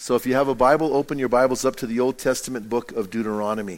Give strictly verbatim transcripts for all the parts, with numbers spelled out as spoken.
So if you have a Bible, open your Bibles up to the Old Testament book of Deuteronomy.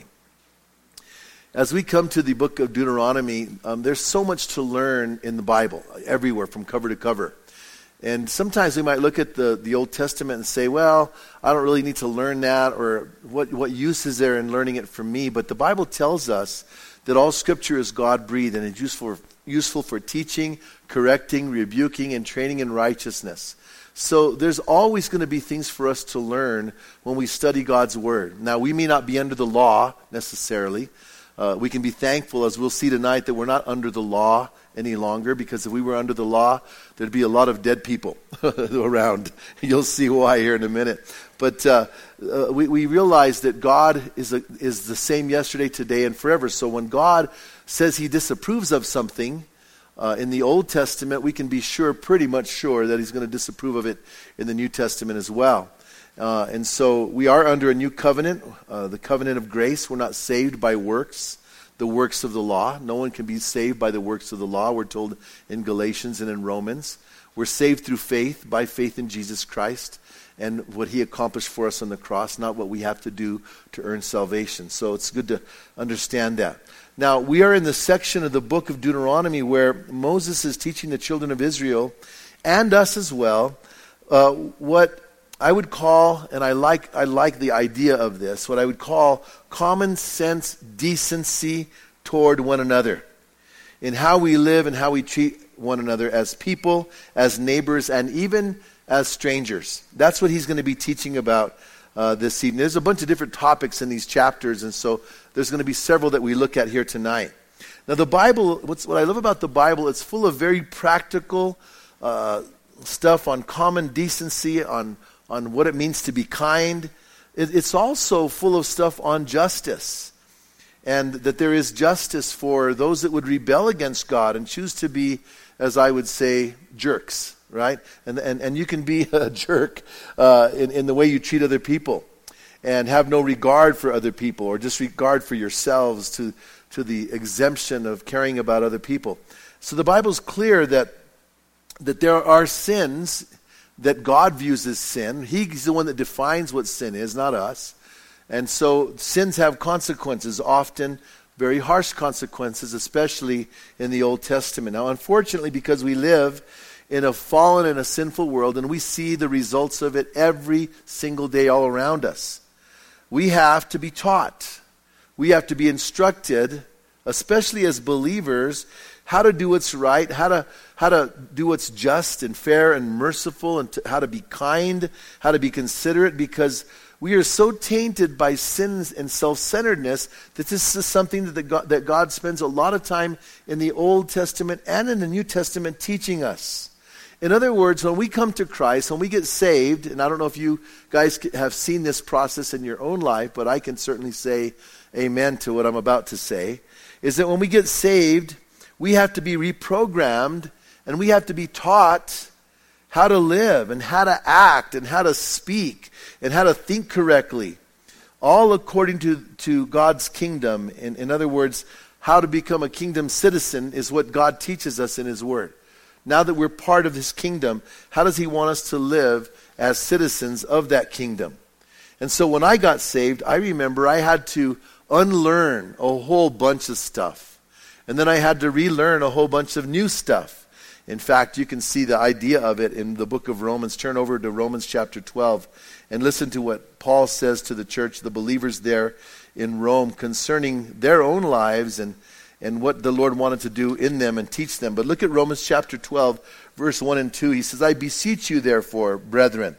As we come to the book of Deuteronomy, um, there's so much to learn in the Bible, everywhere, from cover to cover. And sometimes we might look at the, the Old Testament and say, well, I don't really need to learn that, or what, what use is there in learning it for me? But the Bible tells us that all Scripture is God-breathed and is useful, useful for teaching, correcting, rebuking, and training in righteousness. So there's always going to be things for us to learn when we study God's Word. Now, we may not be under the law necessarily. Uh, we can be thankful, as we'll see tonight, that we're not under the law any longer, because if we were under the law, there'd be a lot of dead people around. You'll see why here in a minute. But uh, uh, we, we realize that God is, a, is the same yesterday, today, and forever. So when God says He disapproves of something, Uh, in the Old Testament, we can be sure, pretty much sure, that He's going to disapprove of it in the New Testament as well. Uh, and so we are under a new covenant, uh, the covenant of grace. We're not saved by works, the works of the law. No one can be saved by the works of the law, we're told in Galatians and in Romans. We're saved through faith, by faith in Jesus Christ and what He accomplished for us on the cross, not what we have to do to earn salvation. So it's good to understand that. Now, we are in the section of the book of Deuteronomy where Moses is teaching the children of Israel, and us as well, uh, what I would call, and I like I like the idea of this, what I would call common sense decency toward one another, in how we live and how we treat one another as people, as neighbors, and even as strangers. That's what he's going to be teaching about Uh, this evening. There's a bunch of different topics in these chapters, and so there's going to be several that we look at here tonight. Now, the Bible, what's, what I love about the Bible, it's full of very practical uh, stuff on common decency, on, on what it means to be kind. It, it's also full of stuff on justice, and that there is justice for those that would rebel against God and choose to be, as I would say, jerks. Right? And, and and you can be a jerk uh, in, in the way you treat other people and have no regard for other people, or disregard for yourselves to, to the exemption of caring about other people. So the Bible's clear that that there are sins that God views as sin. He's the one that defines what sin is, not us. And so sins have consequences, often very harsh consequences, especially in the Old Testament. Now, unfortunately, because we live in a fallen and a sinful world, and we see the results of it every single day all around us, we have to be taught. We have to be instructed, especially as believers, how to do what's right, how to how to do what's just and fair and merciful, and to, how to be kind, how to be considerate, because we are so tainted by sins and self-centeredness that this is something that, the God, that God spends a lot of time in the Old Testament and in the New Testament teaching us. In other words, when we come to Christ, when we get saved, and I don't know if you guys have seen this process in your own life, but I can certainly say amen to what I'm about to say, is that when we get saved, we have to be reprogrammed, and we have to be taught how to live and how to act and how to speak and how to think correctly, all according to, to God's kingdom. In, in other words, how to become a kingdom citizen is what God teaches us in His Word. Now that we're part of His kingdom, how does He want us to live as citizens of that kingdom? And so when I got saved, I remember I had to unlearn a whole bunch of stuff. And then I had to relearn a whole bunch of new stuff. In fact, you can see the idea of it in the book of Romans. Turn over to Romans chapter twelve and listen to what Paul says to the church, the believers there in Rome, concerning their own lives and and what the Lord wanted to do in them and teach them. But look at Romans chapter twelve, verse one and two. He says, I beseech you, therefore, brethren,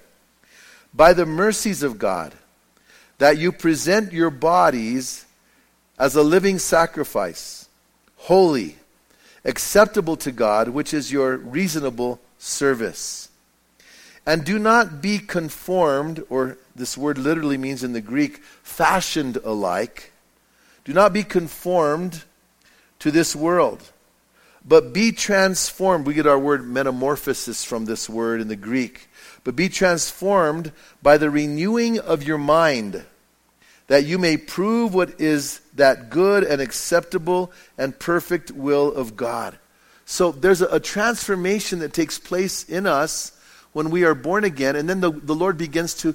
by the mercies of God, that you present your bodies as a living sacrifice, holy, acceptable to God, which is your reasonable service. And do not be conformed, or this word literally means in the Greek, fashioned alike. Do not be conformed to this world, but be transformed. We get our word metamorphosis from this word in the Greek. But be transformed by the renewing of your mind, that you may prove what is that good and acceptable and perfect will of God. So there's a, a transformation that takes place in us when we are born again, and then the, the Lord begins to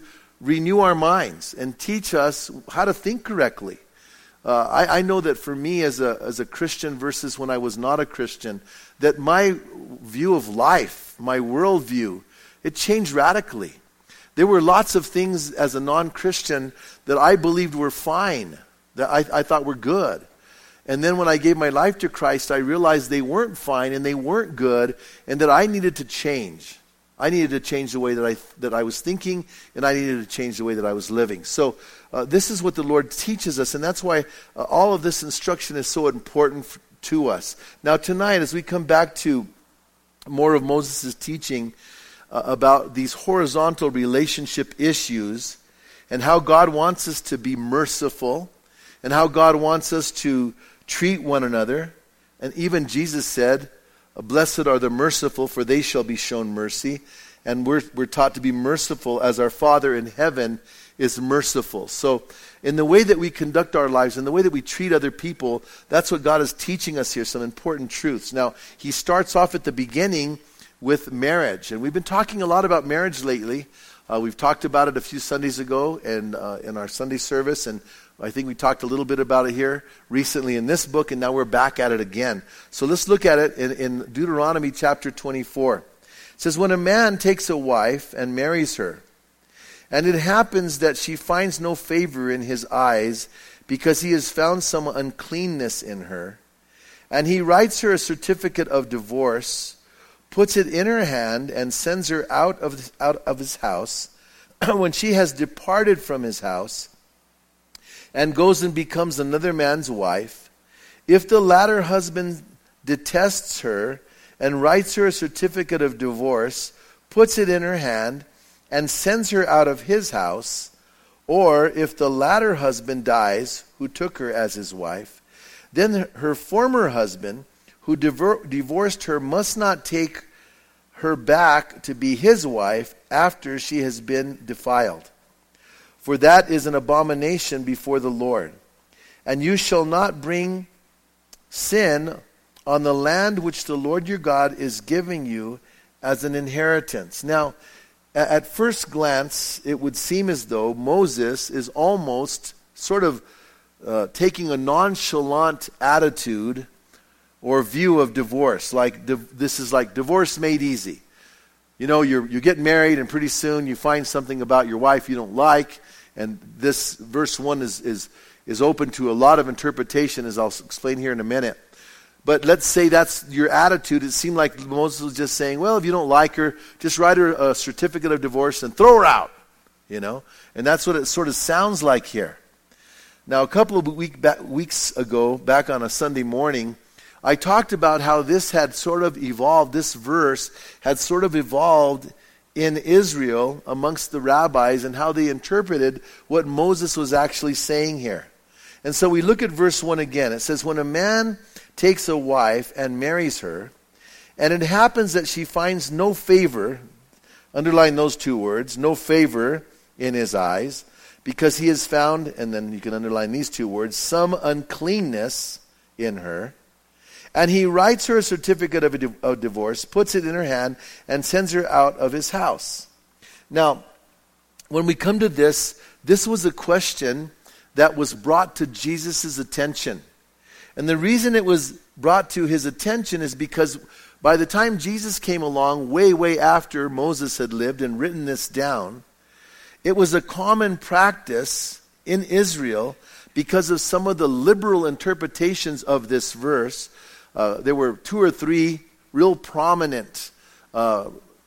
renew our minds and teach us how to think correctly. Uh, I, I know that for me as a as a Christian versus when I was not a Christian, that my view of life, my worldview, it changed radically. There were lots of things as a non-Christian that I believed were fine, that I, I thought were good. And then when I gave my life to Christ, I realized they weren't fine and they weren't good, and that I needed to change. I needed to change the way that I that I was thinking, and I needed to change the way that I was living. So uh, this is what the Lord teaches us, and that's why uh, all of this instruction is so important f- to us. Now tonight, as we come back to more of Moses' teaching uh, about these horizontal relationship issues, and how God wants us to be merciful, and how God wants us to treat one another. And even Jesus said, blessed are the merciful, for they shall be shown mercy. And we're, we're taught to be merciful as our Father in heaven is merciful. So in the way that we conduct our lives, in the way that we treat other people, that's what God is teaching us here, some important truths. Now, he starts off at the beginning with marriage. And we've been talking a lot about marriage lately. Uh, we've talked about it a few Sundays ago and uh, in our Sunday service, and I think we talked a little bit about it here recently in this book, and now we're back at it again. So let's look at it in, in Deuteronomy chapter twenty-four. It says, when a man takes a wife and marries her, and it happens that she finds no favor in his eyes because he has found some uncleanness in her, and he writes her a certificate of divorce, puts it in her hand, and sends her out of, out of his house, when she has departed from his house, and goes and becomes another man's wife, if the latter husband detests her and writes her a certificate of divorce, puts it in her hand, and sends her out of his house, or if the latter husband dies, who took her as his wife, then her former husband, who divor- divorced her, must not take her back to be his wife after she has been defiled. For that is an abomination before the Lord. And you shall not bring sin on the land which the Lord your God is giving you as an inheritance. Now, at first glance, it would seem as though Moses is almost sort of uh, taking a nonchalant attitude or view of divorce. Like div- this is like divorce made easy. You know, you're, you get married and pretty soon you find something about your wife you don't like. And this verse one is, is, is open to a lot of interpretation, as I'll explain here in a minute. But let's say that's your attitude. It seemed like Moses was just saying, well, if you don't like her, just write her a certificate of divorce and throw her out. You know? And that's what it sort of sounds like here. Now, a couple of week back, weeks ago, back on a Sunday morning, I talked about how this had sort of evolved, this verse had sort of evolved in Israel amongst the rabbis, and how they interpreted what Moses was actually saying here. And so we look at verse one again. It says, when a man takes a wife and marries her, and it happens that she finds no favor, underline those two words, no favor in his eyes, because he has found, and then you can underline these two words, some uncleanness in her, and he writes her a certificate of, a di- of divorce, puts it in her hand, and sends her out of his house. Now, when we come to this, this was a question that was brought to Jesus' attention. And the reason it was brought to his attention is because by the time Jesus came along, way, way after Moses had lived and written this down, it was a common practice in Israel because of some of the liberal interpretations of this verse. Uh, there were two or three real prominent uh,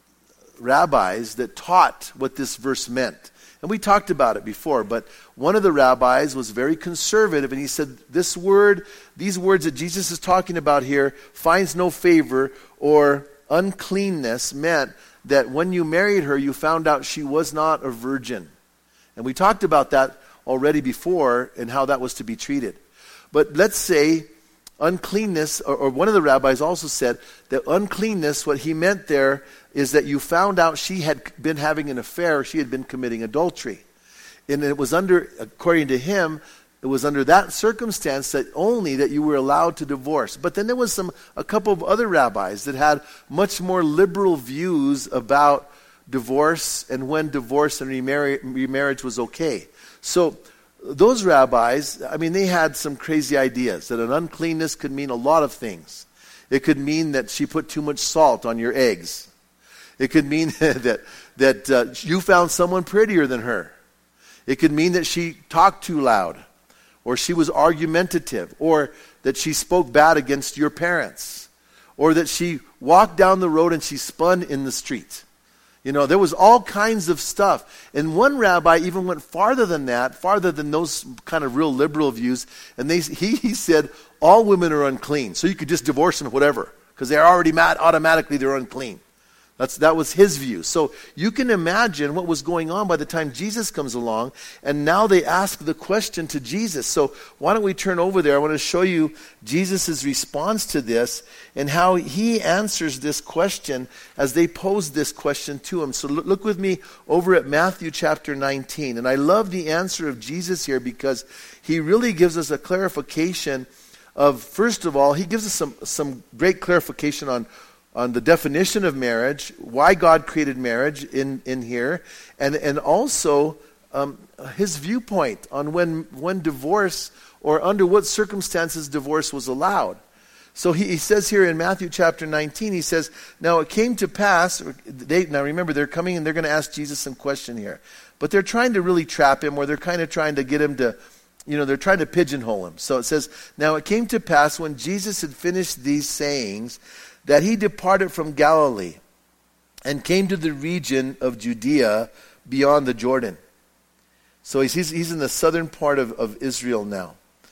rabbis that taught what this verse meant. And we talked about it before, but one of the rabbis was very conservative, and he said this word, these words that Jesus is talking about here, finds no favor or uncleanness, meant that when you married her, you found out she was not a virgin. And we talked about that already before and how that was to be treated. But let's say uncleanness, or, or one of the rabbis also said that uncleanness, what he meant there is that you found out she had been having an affair, she had been committing adultery. And it was under, according to him, it was under that circumstance that only that you were allowed to divorce. But then there was some a couple of other rabbis that had much more liberal views about divorce and when divorce and remarri- remarriage was okay. So those rabbis, I mean, they had some crazy ideas that an uncleanness could mean a lot of things. It could mean that she put too much salt on your eggs. It could mean that that uh, you found someone prettier than her. It could mean that she talked too loud, or she was argumentative, or that she spoke bad against your parents, or that she walked down the road and she spun in the street. You know, there was all kinds of stuff. And one rabbi even went farther than that, farther than those kind of real liberal views. And they, he, he said, all women are unclean. So you could just divorce them, whatever, because they're already mad, automatically they're unclean. That's, that was his view. So you can imagine what was going on by the time Jesus comes along. And now they ask the question to Jesus. So why don't we turn over there? I want to show you Jesus' response to this and how he answers this question as they pose this question to him. So look, look with me over at Matthew chapter nineteen. And I love the answer of Jesus here because he really gives us a clarification of, first of all, he gives us some, some great clarification on on the definition of marriage, why God created marriage in, in here, and, and also um, his viewpoint on when, when divorce or under what circumstances divorce was allowed. So he, he says here in Matthew chapter nineteen, he says, now it came to pass, they, now remember they're coming and they're going to ask Jesus some question here, but they're trying to really trap him, or they're kind of trying to get him to, you know, they're trying to pigeonhole him. So it says, now it came to pass when Jesus had finished these sayings, that he departed from Galilee and came to the region of Judea beyond the Jordan. So he's, he's, he's in the southern part of, of Israel now.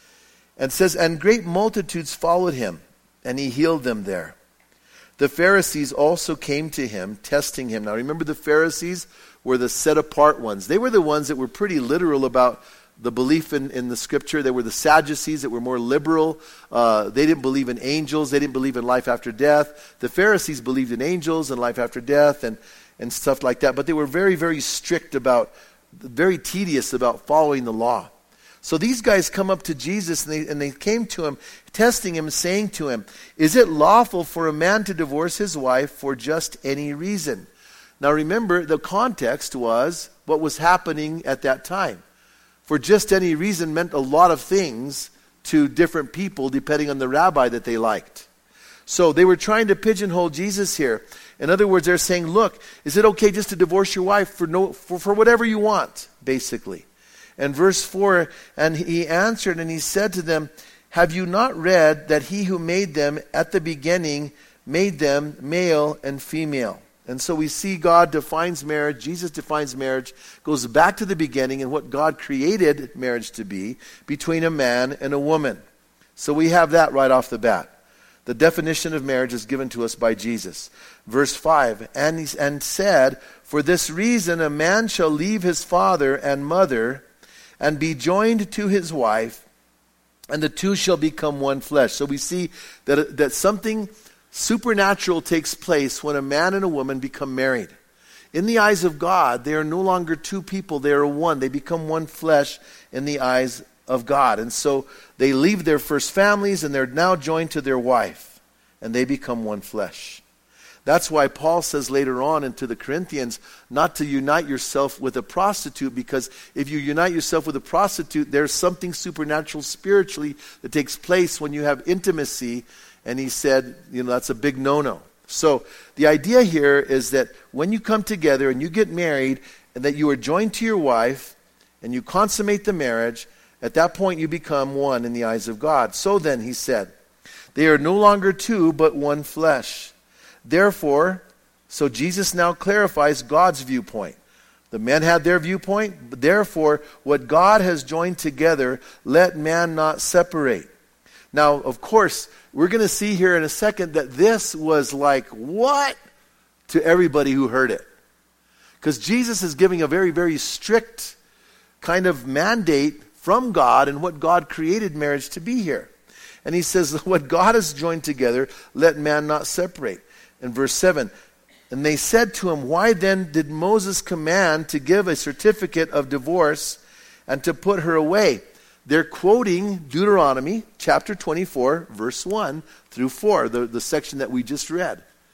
And says, and great multitudes followed him, and he healed them there. The Pharisees also came to him, testing him. Now remember, the Pharisees were the set-apart ones. They were the ones that were pretty literal about the belief in, in the scripture. They were the Sadducees that were more liberal. Uh, they didn't believe in angels. They didn't believe in life after death. The Pharisees believed in angels and life after death and, and stuff like that. But they were very, very strict about, very tedious about following the law. So these guys come up to Jesus and they, and they came to him, testing him, saying to him, is it lawful for a man to divorce his wife for just any reason? Now remember, the context was what was happening at that time. For just any reason meant a lot of things to different people depending on the rabbi that they liked. So they were trying to pigeonhole Jesus here. In other words, they're saying, look, is it okay just to divorce your wife for no for, for whatever you want, basically? And verse four, and he answered and he said to them, have you not read that he who made them at the beginning made them male and female? And so we see God defines marriage, Jesus defines marriage, goes back to the beginning and what God created marriage to be between a man and a woman. So we have that right off the bat. The definition of marriage is given to us by Jesus. Verse five, and, he, and said, for this reason a man shall leave his father and mother and be joined to his wife, and the two shall become one flesh. So we see that, that something supernatural takes place when a man and a woman become married. In the eyes of God, they are no longer two people, they are one. They become one flesh in the eyes of God. And so they leave their first families and they're now joined to their wife, and they become one flesh. That's why Paul says later on into the Corinthians not to unite yourself with a prostitute, because if you unite yourself with a prostitute, there's something supernatural spiritually that takes place when you have intimacy. And he said, you know, that's a big no-no. So the idea here is that when you come together and you get married and that you are joined to your wife and you consummate the marriage, at that point you become one in the eyes of God. So then, he said, they are no longer two but one flesh. Therefore, so Jesus now clarifies God's viewpoint. The men had their viewpoint, but therefore what God has joined together, let man not separate. Now, of course, we're going to see here in a second that this was like, what? To everybody who heard it. Because Jesus is giving a very, very strict kind of mandate from God and what God created marriage to be here. And he says, what God has joined together, let man not separate. In verse seven, and they said to him, why then did Moses command to give a certificate of divorce and to put her away? They're quoting Deuteronomy chapter twenty-four, verse one through four, the, the section that we just read.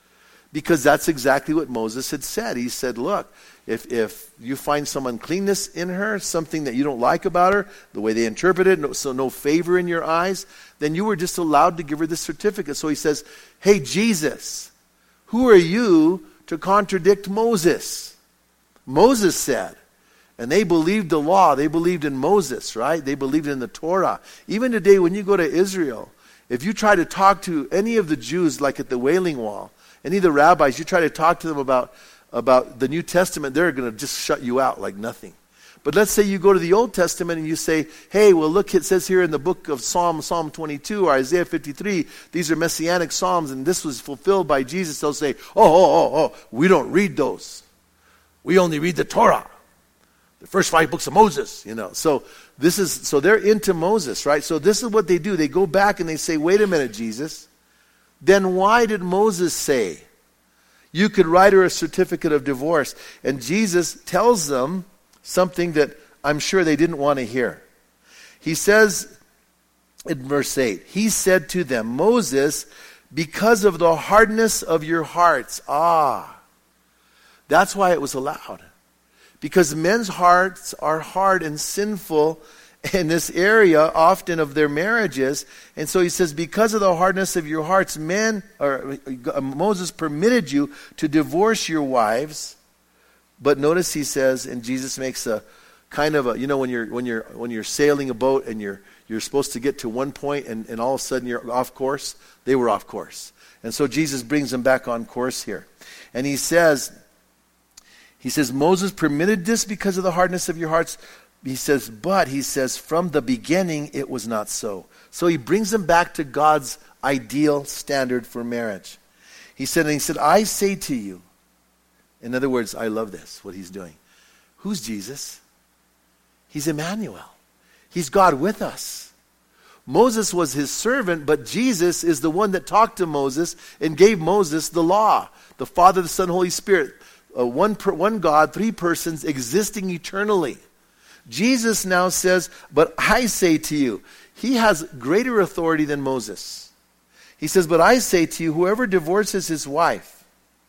Because that's exactly what Moses had said. He said, look, if if you find some uncleanness in her, something that you don't like about her, the way they interpret it, no, so no favor in your eyes, then you were just allowed to give her this certificate. So he says, hey, Jesus, who are you to contradict Moses? Moses said. And they believed the law. They believed in Moses, right? They believed in the Torah. Even today when you go to Israel, if you try to talk to any of the Jews, like at the Wailing Wall, any of the rabbis, you try to talk to them about, about the New Testament, they're going to just shut you out like nothing. But let's say you go to the Old Testament and you say, hey, well, look, it says here in the book of Psalm, Psalm twenty-two or Isaiah fifty-three, these are messianic psalms and this was fulfilled by Jesus. They'll say, oh, oh, oh, oh, we don't read those. We only read the Torah, the first five books of Moses, you know. So this is, so they're into Moses, right? So this is what they do. They go back and they say, wait a minute, Jesus. Then why did Moses say you could write her a certificate of divorce? And Jesus tells them something that I'm sure they didn't want to hear. He says in verse eight, he said to them, Moses, because of the hardness of your hearts. Ah, that's why it was allowed. Because men's hearts are hard and sinful in this area often of their marriages. And so he says, because of the hardness of your hearts, men, or uh, Moses permitted you to divorce your wives. But notice he says, and Jesus makes a kind of a, you know, when you're when you're when you're sailing a boat and you're you're supposed to get to one point and, and all of a sudden you're off course. They were off course. And so Jesus brings them back on course here. And he says, he says, Moses permitted this because of the hardness of your hearts. He says, but he says, from the beginning it was not so. So he brings them back to God's ideal standard for marriage. He said, and he said, I say to you, in other words, I love this, what he's doing. Who's Jesus? He's Emmanuel. He's God with us. Moses was his servant, but Jesus is the one that talked to Moses and gave Moses the law. The Father, the Son, Holy Spirit. Uh, one, per, one God, three persons existing eternally. Jesus now says, but I say to you, he has greater authority than Moses. He says, but I say to you, whoever divorces his wife,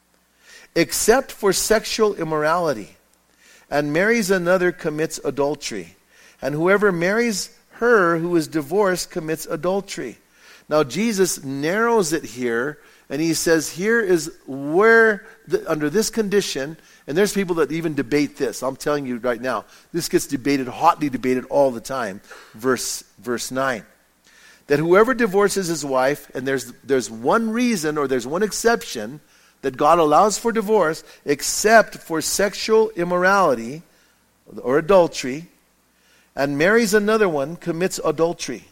except for sexual immorality, and marries another commits adultery. And whoever marries her who is divorced commits adultery. Now Jesus narrows it here, and he says here is where, the, under this condition, and there's people that even debate this. I'm telling you right now, this gets debated, hotly debated all the time. Verse verse nine. That whoever divorces his wife, and there's there's one reason or there's one exception that God allows for divorce, except for sexual immorality or adultery, and marries another one, commits adultery.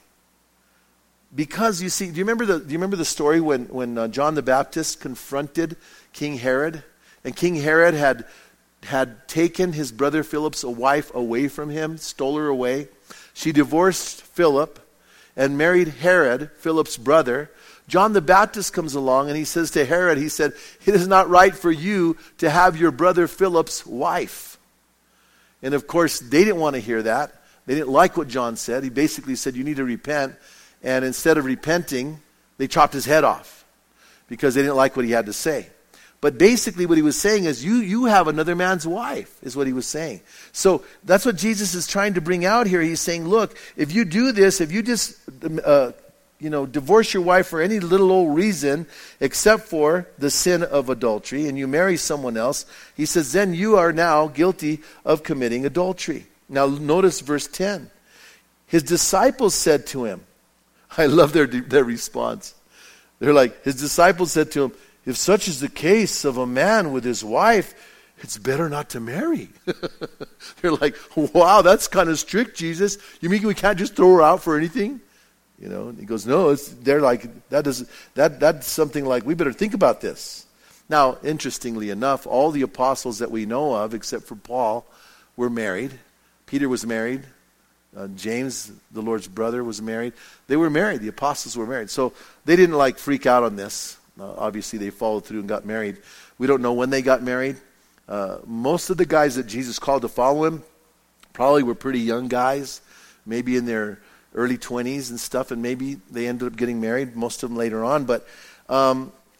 Because you see, do you remember the do you remember the story when when uh, John the Baptist confronted King Herod, and King Herod had had taken his brother Philip's wife away from him, stole her away. She divorced Philip and married Herod, Philip's brother. John the Baptist comes along and he says to Herod, he said, it is not right for you to have your brother Philip's wife. And of course, they didn't want to hear that. They didn't like what John said. He basically said, you need to repent. And instead of repenting, they chopped his head off because they didn't like what he had to say. But basically what he was saying is, you you have another man's wife, is what he was saying. So that's what Jesus is trying to bring out here. He's saying, look, if you do this, if you just uh, you know, divorce your wife for any little old reason except for the sin of adultery, and you marry someone else, he says, then you are now guilty of committing adultery. Now notice verse ten. His disciples said to him, I love their their response. They're like, his disciples said to him, if such is the case of a man with his wife, it's better not to marry. They're like, wow, that's kind of strict, Jesus. You mean we can't just throw her out for anything? You know, and he goes, no, it's, they're like, that is, that, that's something like, we better think about this. Now, interestingly enough, all the apostles that we know of, except for Paul, were married. Peter was married. Uh, James, the Lord's brother, was married. They were married. The apostles were married. So they didn't like freak out on this. Uh, obviously, they followed through and got married. We don't know when they got married. Uh, most of the guys that Jesus called to follow him probably were pretty young guys, maybe in their early twenties and stuff, and maybe they ended up getting married, most of them later on. But um,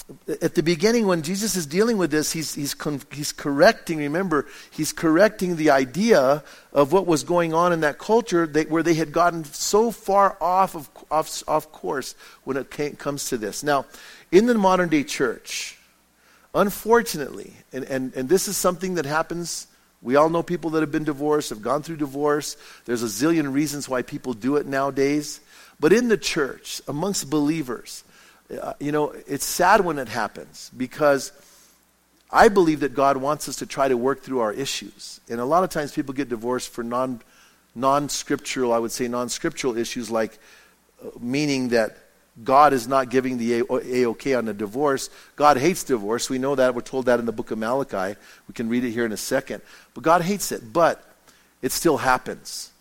at the beginning, when Jesus is dealing with this, he's, he's, con- he's correcting, remember, he's correcting the idea of what was going on in that culture that, where they had gotten so far off of off, off course when it came, comes to this. Now, in the modern day church, unfortunately, and, and, and this is something that happens, we all know people that have been divorced, have gone through divorce. There's a zillion reasons why people do it nowadays. But in the church, amongst believers, uh, you know, it's sad when it happens because I believe that God wants us to try to work through our issues. And a lot of times people get divorced for non, non-scriptural, I would say non-scriptural issues, like uh, meaning that God is not giving the A-OK on the divorce. God hates divorce. We know that. We're told that in the book of Malachi. We can read it here in a second. But God hates it. But it still happens.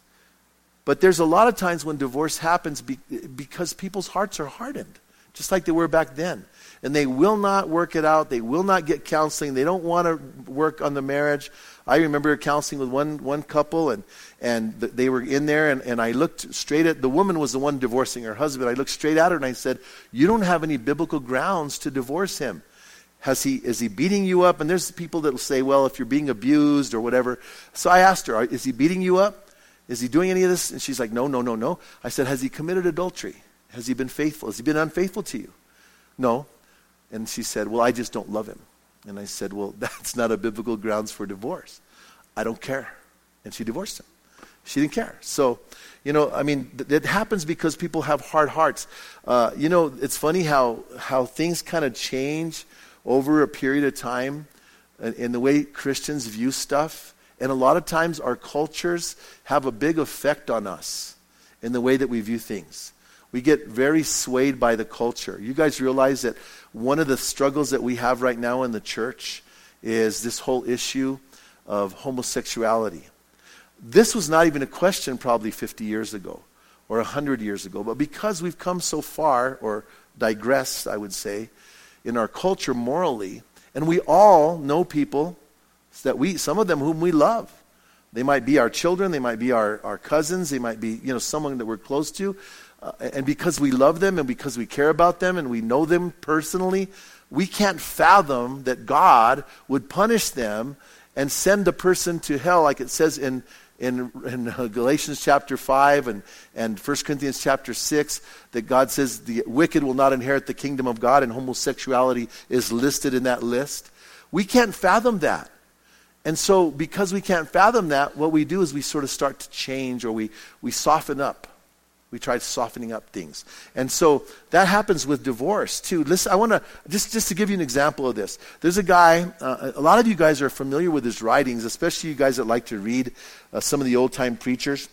But there's a lot of times when divorce happens be- because people's hearts are hardened, just like they were back then. And they will not work it out. They will not get counseling. They don't want to work on the marriage. I remember counseling with one one couple, and, and th- they were in there, and, and I looked straight at, the woman was the one divorcing her husband. I looked straight at her, and I said, you don't have any biblical grounds to divorce him. Has he, is he beating you up? And there's people that will say, well, if you're being abused or whatever. So I asked her, is he beating you up? Is he doing any of this? And she's like, no, no, no, no. I said, has he committed adultery? Has he been faithful? Has he been unfaithful to you? No. And she said, well, I just don't love him. And I said, well, that's not a biblical grounds for divorce. I don't care. And she divorced him. She didn't care. So, you know, I mean, th- it happens because people have hard hearts. Uh, you know, it's funny how, how things kind of change over a period of time in, in the way Christians view stuff. And a lot of times our cultures have a big effect on us in the way that we view things. We get very swayed by the culture. You guys realize that one of the struggles that we have right now in the church is this whole issue of homosexuality. This was not even a question probably fifty years ago or one hundred years ago. But because we've come so far, or digressed, I would say, in our culture morally, and we all know people that we, some of them whom we love. They might be our children, they might be our, our cousins, they might be, you know, someone that we're close to. Uh, and because we love them and because we care about them and we know them personally, we can't fathom that God would punish them and send the person to hell, like it says in in, in Galatians chapter five and, and First Corinthians chapter six, that God says the wicked will not inherit the kingdom of God, and homosexuality is listed in that list. We can't fathom that. And so because we can't fathom that, what we do is we sort of start to change, or we, we soften up. We try softening up things. And so that happens with divorce too. Listen, I want to, just, just to give you an example of this. There's a guy, uh, a lot of you guys are familiar with his writings, especially you guys that like to read uh, some of the old-time preachers.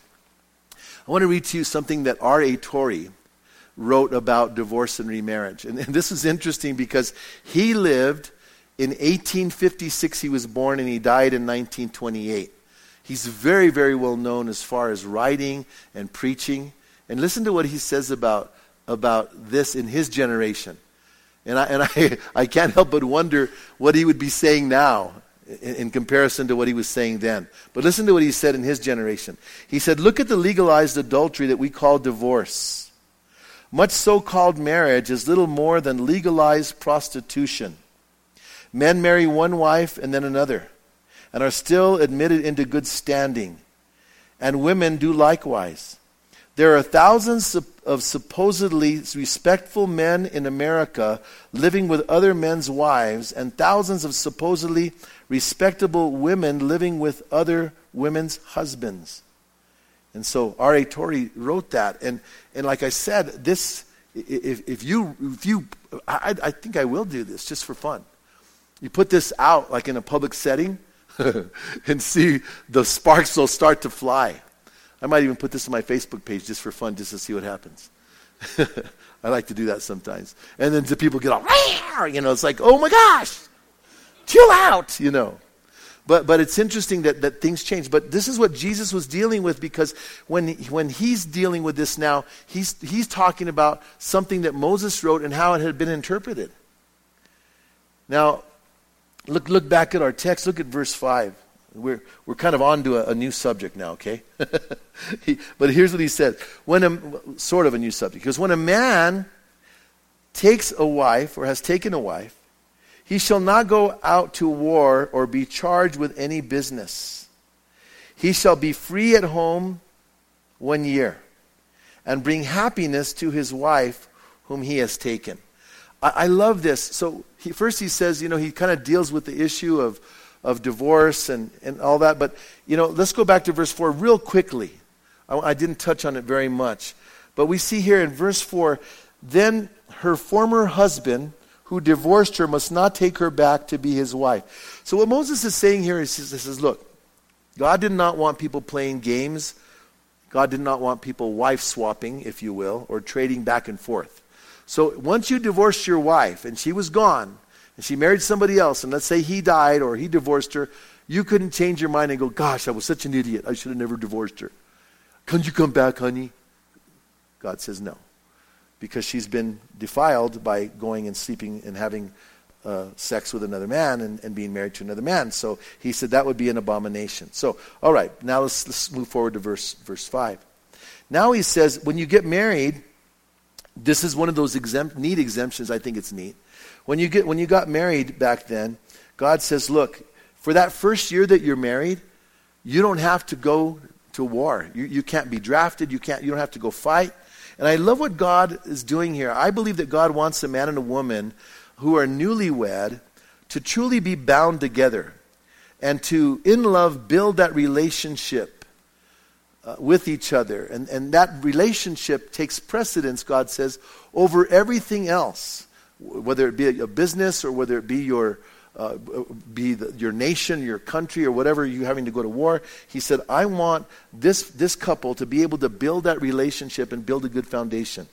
I want to read to you something that R A Torrey wrote about divorce and remarriage. And, and this is interesting because he lived in eighteen fifty-six, he was born, and he died in nineteen twenty-eight. He's very, very well known as far as writing and preaching. And listen to what he says about, about this in his generation. And, I, and I, I can't help but wonder what he would be saying now in, in comparison to what he was saying then. But listen to what he said in his generation. He said, look at the legalized adultery that we call divorce. Much so-called marriage is little more than legalized prostitution. Men marry one wife and then another, and are still admitted into good standing. And women do likewise. There are thousands of supposedly respectful men in America living with other men's wives, and thousands of supposedly respectable women living with other women's husbands. And so R A Torrey wrote that. And, and like I said, this, if, if you, if you I, I think I will do this just for fun. You put this out like in a public setting and see the sparks will start to fly. I might even put this on my Facebook page just for fun, just to see what happens. I like to do that sometimes. And then the people get all, you know, it's like, oh my gosh, chill out, you know. But but it's interesting that, that things change. But this is what Jesus was dealing with, because when he, when he's dealing with this now, he's he's talking about something that Moses wrote and how it had been interpreted. Now, look look back at our text. Look at verse five. We're we're kind of on to a, a new subject now, okay? he, but here's what he said. When a, sort of a new subject. Because when a man takes a wife or has taken a wife, he shall not go out to war or be charged with any business. He shall be free at home one year and bring happiness to his wife whom he has taken. I, I love this. So he, first he says, you know, he kind of deals with the issue of, of divorce and, and all that. But, you know, let's go back to verse four real quickly. I, I didn't touch on it very much. But we see here in verse four, then her former husband who divorced her must not take her back to be his wife. So what Moses is saying here is, he says, look, God did not want people playing games. God did not want people wife swapping, if you will, or trading back and forth. So once you divorced your wife and she was gone and she married somebody else, and let's say he died or he divorced her, you couldn't change your mind and go, gosh, I was such an idiot. I should have never divorced her. Can you come back, honey? God says no. Because she's been defiled by going and sleeping and having uh, sex with another man and, and being married to another man. So he said that would be an abomination. So, all right, now let's, let's move forward to verse, verse five. Now he says, when you get married, this is one of those exempt, neat exemptions. I think it's neat. When you get when you got married back then, God says, look, for that first year that you're married, you don't have to go to war. You, you can't be drafted. You can't. You don't have to go fight. And I love what God is doing here. I believe that God wants a man and a woman who are newlywed to truly be bound together and to, in love, build that relationship uh, with each other. And, and that relationship takes precedence, God says, over everything else, whether it be a business or whether it be your Uh, be the, your nation, your country, or whatever you're having to go to war. He said, I want this, this couple to be able to build that relationship and build a good foundation.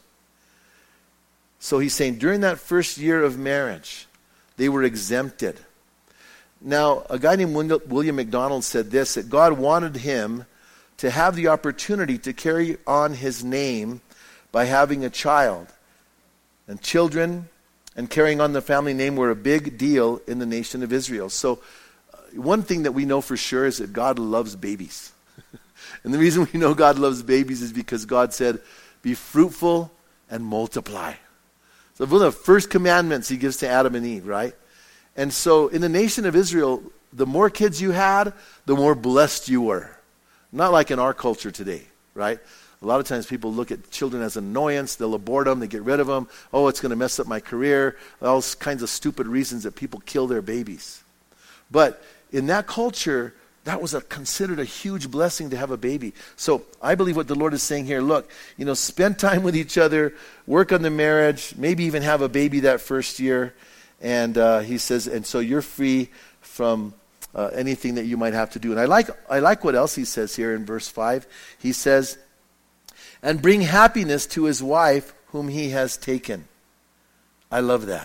So he's saying during that first year of marriage, they were exempted. Now, a guy named William MacDonald said this, that God wanted him to have the opportunity to carry on his name by having a child. And children and carrying on the family name were a big deal in the nation of Israel. So uh, one thing that we know for sure is that God loves babies. And the reason we know God loves babies is because God said, be fruitful and multiply. So one of the first commandments he gives to Adam and Eve, right? And so in the nation of Israel, the more kids you had, the more blessed you were. Not like in our culture today, right? A lot of times people look at children as an annoyance. They'll abort them. They get rid of them. Oh, it's going to mess up my career. All kinds of stupid reasons that people kill their babies. But in that culture, that was a, considered a huge blessing to have a baby. So I believe what the Lord is saying here, look, you know, spend time with each other, work on the marriage, maybe even have a baby that first year. And uh, he says, and so you're free from uh, anything that you might have to do. And I like, I like what else he says here in verse five. He says, and bring happiness to his wife whom he has taken. I love that.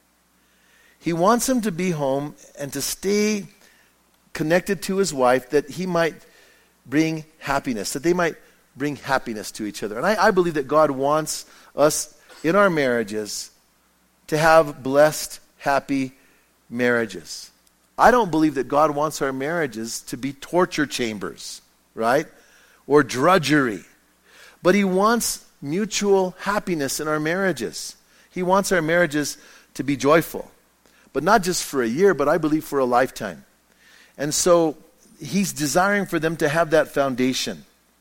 He wants him to be home and to stay connected to his wife, that he might bring happiness, that they might bring happiness to each other. And I, I believe that God wants us in our marriages to have blessed, happy marriages. I don't believe that God wants our marriages to be torture chambers, right? Or drudgery. But he wants mutual happiness in our marriages. He wants our marriages to be joyful. But not just for a year, but I believe for a lifetime. And so he's desiring for them to have that foundation.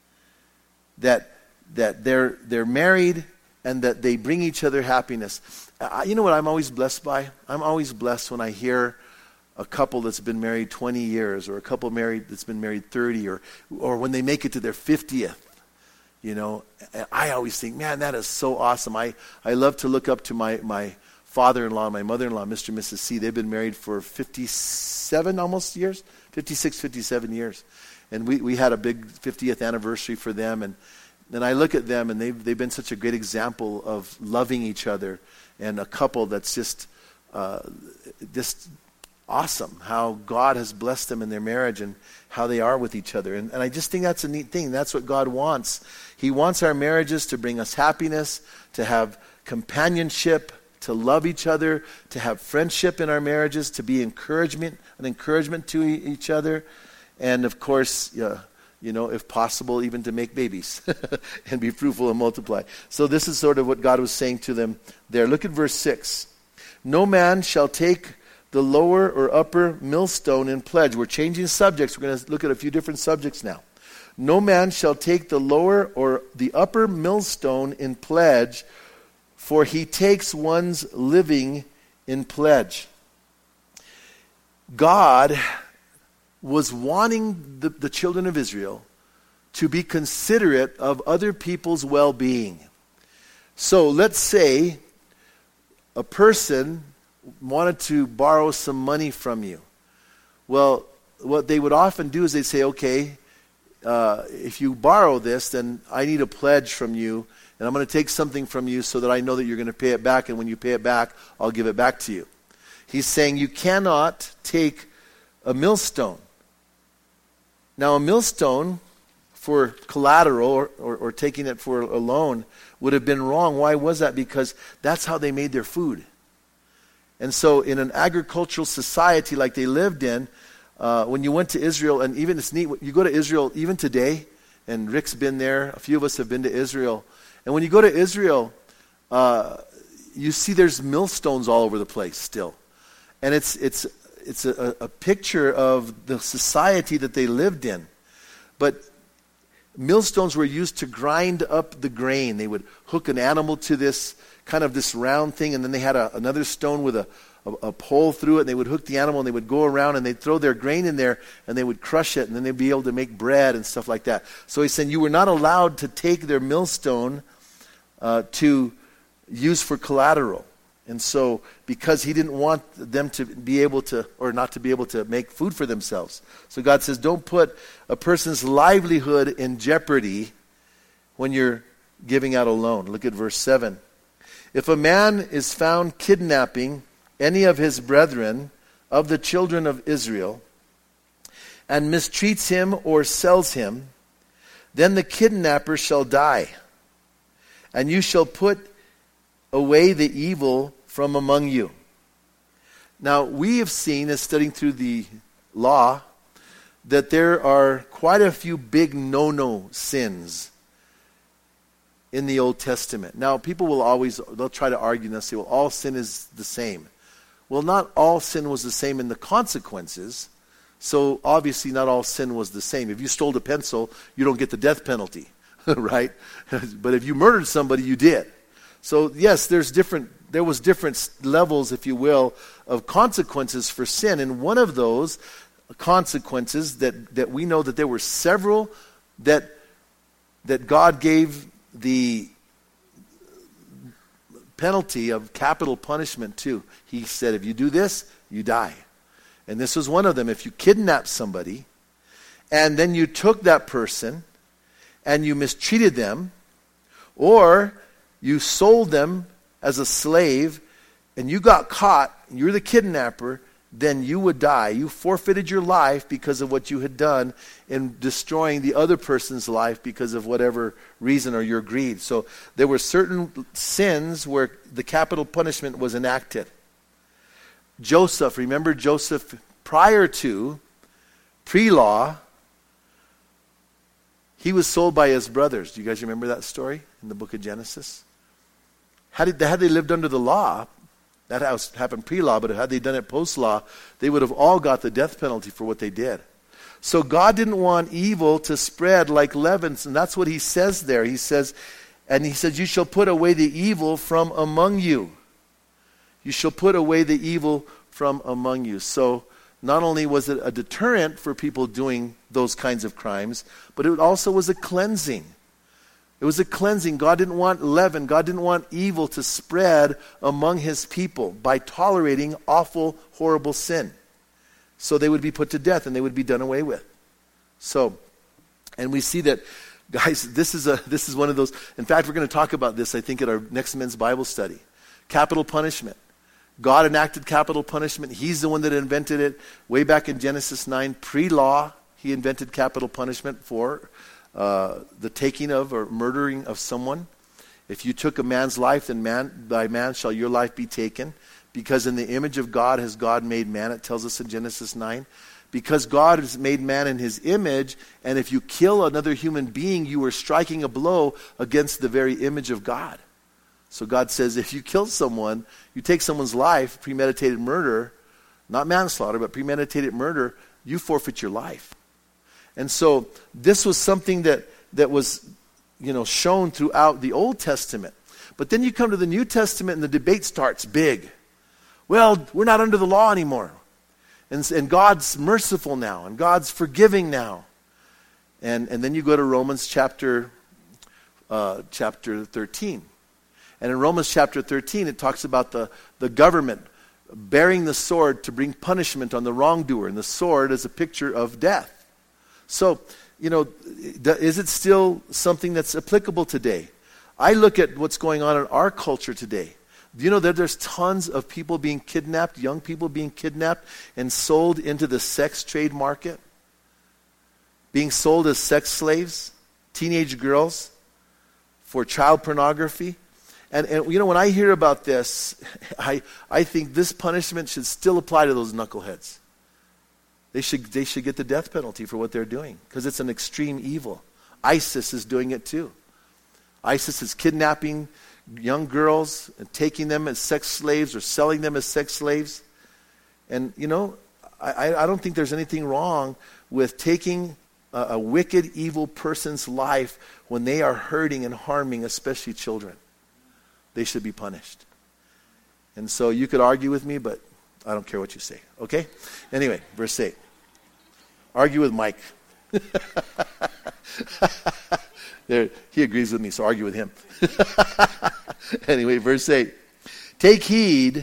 That that they're they're married and that they bring each other happiness. I, you know what I'm always blessed by? I'm always blessed when I hear a couple that's been married twenty years, or a couple married that's been married thirty, or or when they make it to their fiftieth. You know, I always think, man, that is so awesome. I, I love to look up to my, my father-in-law and my mother-in-law, Mister and Missus C. They've been married for fifty-seven almost years, fifty-six, fifty-seven years. And we, we had a big fiftieth anniversary for them. And, and I look at them, and they've, they've been such a great example of loving each other, and a couple that's just, uh, just awesome how God has blessed them in their marriage and how they are with each other. And, and I just think that's a neat thing. That's what God wants. He wants our marriages to bring us happiness, to have companionship, to love each other, to have friendship in our marriages, to be encouragement, an encouragement to e- each other. And of course, uh, you know, if possible, even to make babies and be fruitful and multiply. So this is sort of what God was saying to them there. Look at verse six. No man shall take the lower or upper millstone in pledge. We're changing subjects. We're going to look at a few different subjects now. No man shall take the lower or the upper millstone in pledge, for he takes one's living in pledge. God was wanting the, the children of Israel to be considerate of other people's well-being. So let's say a person wanted to borrow some money from you. Well, what they would often do is they'd say, okay, uh, if you borrow this, then I need a pledge from you, and I'm going to take something from you so that I know that you're going to pay it back, and when you pay it back, I'll give it back to you. He's saying you cannot take a millstone. Now, a millstone for collateral or, or, or taking it for a loan would have been wrong. Why was that? Because that's how they made their food. And so in an agricultural society like they lived in, uh, when you went to Israel, and even it's neat, you go to Israel even today, and Rick's been there, a few of us have been to Israel, and when you go to Israel, uh, you see there's millstones all over the place still. And it's it's it's a, a picture of the society that they lived in. But millstones were used to grind up the grain. They would hook an animal to this kind of this round thing, and then they had a, another stone with a, a, a pole through it, and they would hook the animal, and they would go around, and they'd throw their grain in there, and they would crush it, and then they'd be able to make bread and stuff like that. So he's saying you were not allowed to take their millstone uh, to use for collateral. And so, because he didn't want them to be able to, or not to be able to make food for themselves. So God says, don't put a person's livelihood in jeopardy when you're giving out a loan. Look at verse seven. If a man is found kidnapping any of his brethren of the children of Israel and mistreats him or sells him, then the kidnapper shall die, and you shall put away the evil from among you. Now, we have seen, as studying through the law, that there are quite a few big no-no sins in the Old Testament. Now, people will always, they'll try to argue and say, well, all sin is the same. Well, not all sin was the same in the consequences, so obviously not all sin was the same. If you stole a pencil, you don't get the death penalty, right? But if you murdered somebody, you did. So yes, there's different, there was different levels, if you will, of consequences for sin. And one of those consequences that, that we know that there were several that that God gave the penalty of capital punishment to. He said, if you do this, you die. And this was one of them. If you kidnap somebody, and then you took that person, and you mistreated them, or you sold them as a slave, and you got caught, and you're the kidnapper, then you would die. You forfeited your life because of what you had done in destroying the other person's life because of whatever reason or your greed. So there were certain sins where the capital punishment was enacted. Joseph, remember Joseph prior to, pre-law, he was sold by his brothers. Do you guys remember that story in the book of Genesis? Had, it, had they lived under the law, that was, happened pre-law, but had they done it post-law, they would have all got the death penalty for what they did. So God didn't want evil to spread like leaven, and that's what he says there. He says, and he says, you shall put away the evil from among you. You shall put away the evil from among you. So not only was it a deterrent for people doing those kinds of crimes, but it also was a cleansing. It was a cleansing. God didn't want leaven. God didn't want evil to spread among his people by tolerating awful, horrible sin. So they would be put to death and they would be done away with. So, and we see that, guys, this is a this is one of those. In fact, we're going to talk about this, I think, at our next men's Bible study. Capital punishment. God enacted capital punishment. He's the one that invented it. Way back in Genesis nine, pre-law, he invented capital punishment for Uh, the taking of or murdering of someone. If you took a man's life, then man by man shall your life be taken. Because in the image of God has God made man, it tells us in Genesis nine. because God has made man in his image, and if you kill another human being, you are striking a blow against the very image of God. So God says if you kill someone, you take someone's life, premeditated murder, not manslaughter, but premeditated murder, you forfeit your life. And so this was something that, that was, you know, shown throughout the Old Testament. But then you come to the New Testament and the debate starts big. Well, we're not under the law anymore. And, and God's merciful now, and God's forgiving now. And, and then you go to Romans chapter, uh, chapter thirteen. And in Romans chapter thirteen, it talks about the, the government bearing the sword to bring punishment on the wrongdoer. And the sword is a picture of death. So, you know, is it still something that's applicable today? I look at what's going on in our culture today. Do you know that there's tons of people being kidnapped, young people being kidnapped and sold into the sex trade market? Being sold as sex slaves, teenage girls, for child pornography. And, and you know, when I hear about this, I, I think this punishment should still apply to those knuckleheads. They should, they should get the death penalty for what they're doing, because it's an extreme evil. ISIS is doing it too. ISIS is kidnapping young girls and taking them as sex slaves or selling them as sex slaves. And, you know, I, I don't think there's anything wrong with taking a, a wicked, evil person's life when they are hurting and harming, especially children. They should be punished. And so you could argue with me, but I don't care what you say. Okay? Anyway, verse eight. Argue with Mike. There, he agrees with me, so argue with him. Anyway, verse eight. Take heed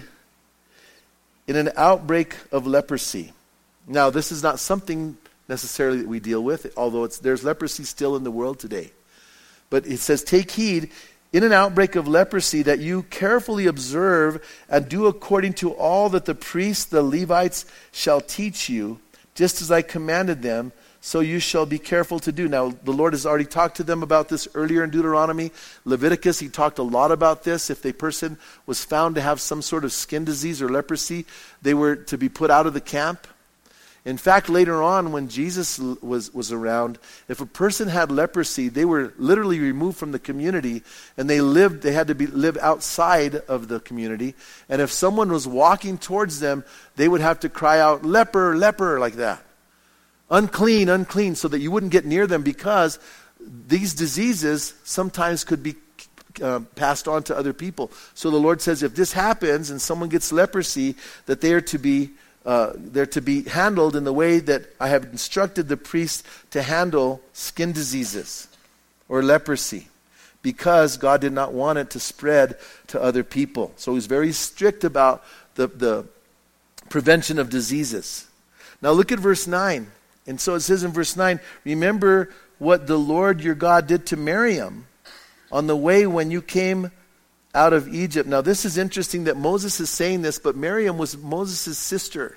in an outbreak of leprosy. Now, this is not something necessarily that we deal with, although it's, there's leprosy still in the world today. But it says, take heed in an outbreak of leprosy that you carefully observe and do according to all that the priests, the Levites, shall teach you, just as I commanded them, so you shall be careful to do. Now, the Lord has already talked to them about this earlier in Deuteronomy. Leviticus, he talked a lot about this. If a person was found to have some sort of skin disease or leprosy, they were to be put out of the camp. In fact, later on, when Jesus was, was around, if a person had leprosy, they were literally removed from the community, and they lived, they had to be, live outside of the community. And if someone was walking towards them, they would have to cry out, leper, leper, like that. Unclean, unclean, so that you wouldn't get near them, because these diseases sometimes could be uh, passed on to other people. So the Lord says if this happens and someone gets leprosy, that they are to be uh, they're to be handled in the way that I have instructed the priests to handle skin diseases or leprosy, because God did not want it to spread to other people. So he's very strict about the, the prevention of diseases. Now look at verse nine. And so it says in verse nine, remember what the Lord your God did to Miriam on the way when you came out of Egypt. Now this is interesting that Moses is saying this, but Miriam was Moses' sister.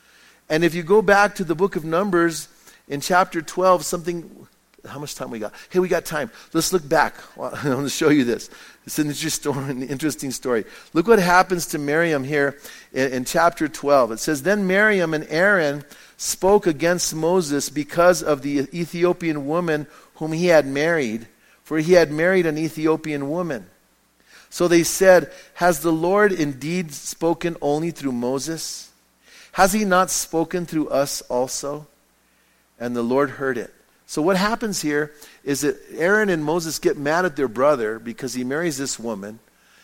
And if you go back to the book of Numbers in chapter twelve, something, how much time we got? Hey, we got time. Let's look back. Well, I want to show you this. It's an interesting story, an interesting story. Look what happens to Miriam here in, in chapter twelve. It says, then Miriam and Aaron spoke against Moses because of the Ethiopian woman whom he had married, for he had married an Ethiopian woman. So they said, has the Lord indeed spoken only through Moses? Has he not spoken through us also? And the Lord heard it. So what happens here is that Aaron and Moses get mad at their brother because he marries this woman.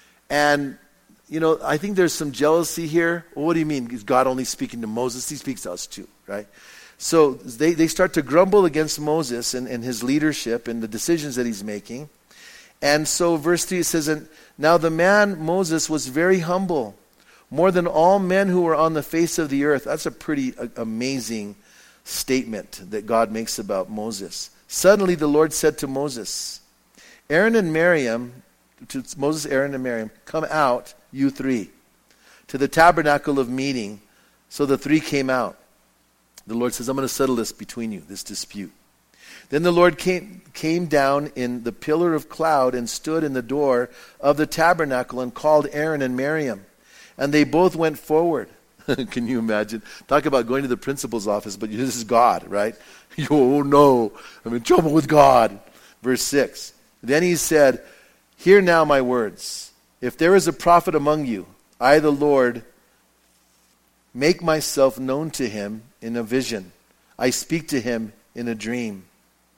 And, you know, I think there's some jealousy here. Well, what do you mean? Is God only speaking to Moses? He speaks to us too, right? So they, they start to grumble against Moses and, and his leadership and the decisions that he's making. And so verse three says, and now the man Moses was very humble, more than all men who were on the face of the earth. That's a pretty uh, amazing statement that God makes about Moses. Suddenly the Lord said to Moses, Aaron and Miriam, to Moses, Aaron and Miriam, come out, you three, to the tabernacle of meeting. So the three came out. The Lord says, I'm going to settle this between you, this dispute. Then the Lord came, came down in the pillar of cloud and stood in the door of the tabernacle and called Aaron and Miriam. And they both went forward. Can you imagine? Talk about going to the principal's office, but this is God, right? Oh no, I'm in trouble with God. Verse six. Then he said, hear now my words. If there is a prophet among you, I, the Lord, make myself known to him in a vision. I speak to him in a dream.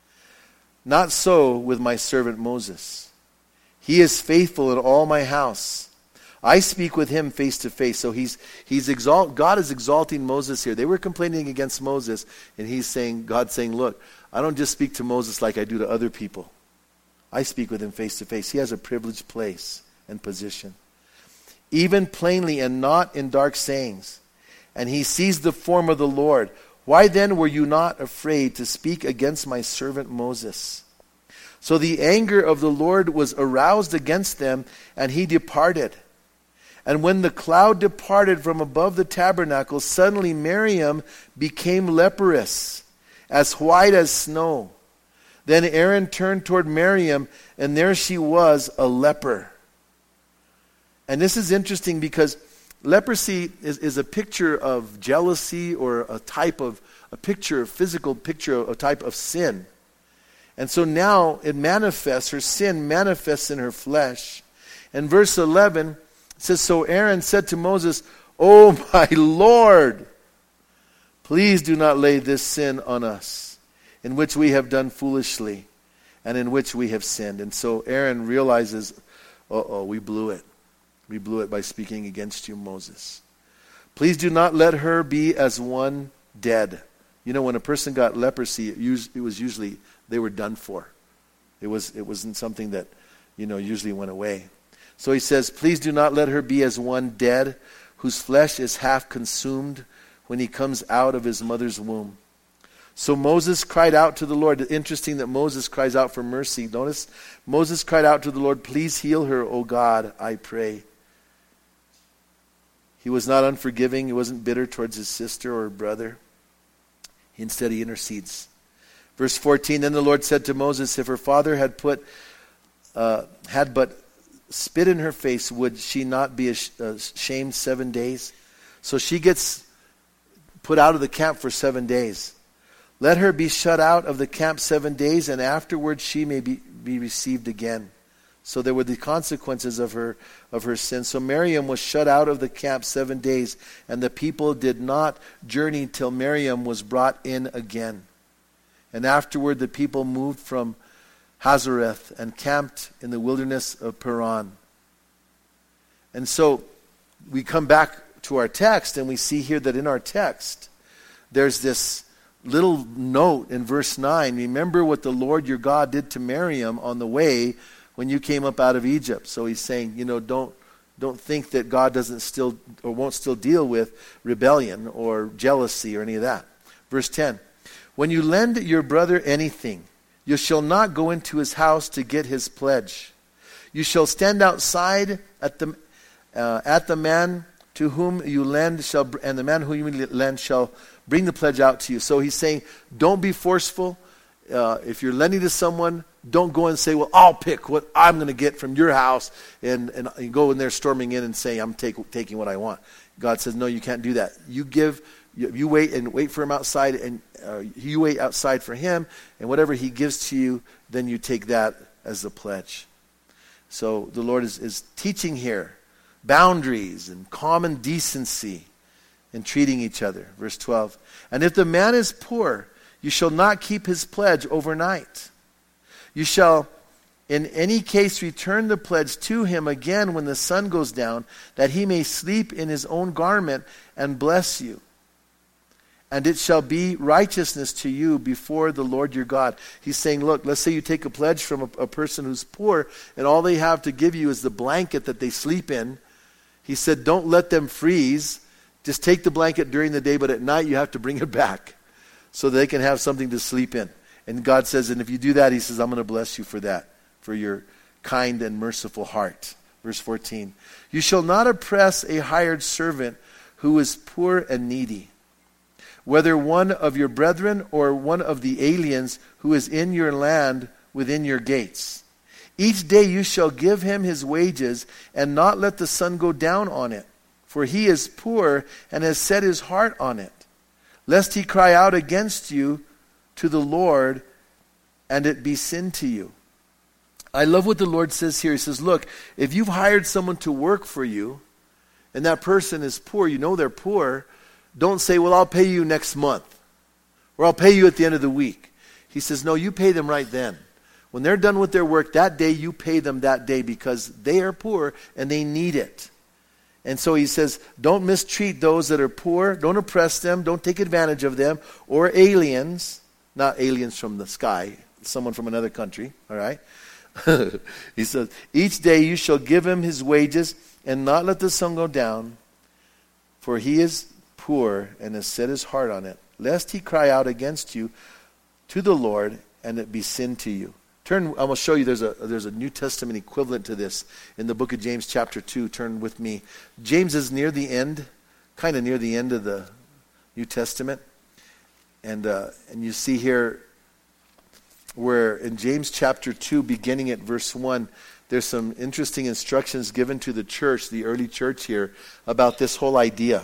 Not so with my servant Moses. He is faithful in all my house. I speak with him face to face. So he's he's exalt God is exalting Moses here. They were complaining against Moses, and he's saying, God's saying, look, I don't just speak to Moses like I do to other people. I speak with him face to face. He has a privileged place and position. Even plainly and not in dark sayings. And he sees the form of the Lord. Why then were you not afraid to speak against my servant Moses? So the anger of the Lord was aroused against them, and he departed. And when the cloud departed from above the tabernacle, suddenly Miriam became leprous, as white as snow. Then Aaron turned toward Miriam, and there she was, a leper. And this is interesting because leprosy is, is a picture of jealousy, or a type of, a picture, a physical picture, a type of sin. And so now it manifests, her sin manifests in her flesh. And verse eleven says, so Aaron said to Moses, oh my Lord, please do not lay this sin on us, in which we have done foolishly, and in which we have sinned. And so Aaron realizes, uh-oh, we blew it. We blew it by speaking against you, Moses. Please do not let her be as one dead. You know, when a person got leprosy, it, us- it was usually, they were done for. It was, it wasn't something that, you know, usually went away. So he says, please do not let her be as one dead, whose flesh is half consumed when he comes out of his mother's womb. So Moses cried out to the Lord. Interesting that Moses cries out for mercy. Notice, Moses cried out to the Lord, please heal her, O God, I pray. He was not unforgiving. He wasn't bitter towards his sister or brother. Instead, he intercedes. Verse fourteen, then the Lord said to Moses, if her father had put, uh, had but spit in her face, would she not be ashamed seven days? So she gets put out of the camp for seven days. Let her be shut out of the camp seven days, and afterwards she may be, be received again. So there were the consequences of her of her sin. So Miriam was shut out of the camp seven days, and the people did not journey till Miriam was brought in again. And afterward the people moved from Hazareth and camped in the wilderness of Paran. And so we come back to our text, and we see here that in our text there's this little note in verse nine. Remember what the Lord your God did to Miriam on the way when you came up out of Egypt. So he's saying, you know, don't don't think that God doesn't still or won't still deal with rebellion or jealousy or any of that. Verse ten. When you lend your brother anything, you shall not go into his house to get his pledge. You shall stand outside at the uh, at the man to whom you lend shall, and the man whom you lend shall bring the pledge out to you. So he's saying, don't be forceful. Uh, if you're lending to someone, don't go and say, well, I'll pick what I'm going to get from your house, and, and you go in there storming in and say, I'm take, taking what I want. God says, no, you can't do that. You give, you, you wait and wait for him outside, and uh, you wait outside for him, and whatever he gives to you, then you take that as the pledge. So the Lord is, is teaching here boundaries and common decency in treating each other. Verse twelve. And if the man is poor, you shall not keep his pledge overnight. You shall in any case return the pledge to him again when the sun goes down, that he may sleep in his own garment and bless you. And it shall be righteousness to you before the Lord your God. He's saying, look, let's say you take a pledge from a, a person who's poor, and all they have to give you is the blanket that they sleep in. He said, don't let them freeze. Just take the blanket during the day, but at night you have to bring it back so they can have something to sleep in. And God says, and if you do that, he says, I'm going to bless you for that, for your kind and merciful heart. Verse fourteen. You shall not oppress a hired servant who is poor and needy, whether one of your brethren or one of the aliens who is in your land within your gates. Each day you shall give him his wages, and not let the sun go down on it. for he is poor and has set his heart on it, lest he cry out against you to the Lord and it be sin to you. I love what the Lord says here. He says, look, if you've hired someone to work for you and that person is poor, you know they're poor, don't say, well, I'll pay you next month or I'll pay you at the end of the week. He says, no, you pay them right then. When they're done with their work that day, you pay them that day because they are poor and they need it. And so he says, don't mistreat those that are poor. Don't oppress them. Don't take advantage of them. Or aliens, not aliens from the sky, someone from another country, all right? He says, each day you shall give him his wages and not let the sun go down, for he is poor and has set his heart on it, lest he cry out against you to the Lord and it be sin to you. Turn, I will show you there's a there's a New Testament equivalent to this in the book of James chapter two. Turn with me. James is near the end, kind of near the end of the New Testament. And uh, and you see here where in James chapter two, beginning at verse one, there's some interesting instructions given to the church, the early church here, about this whole idea.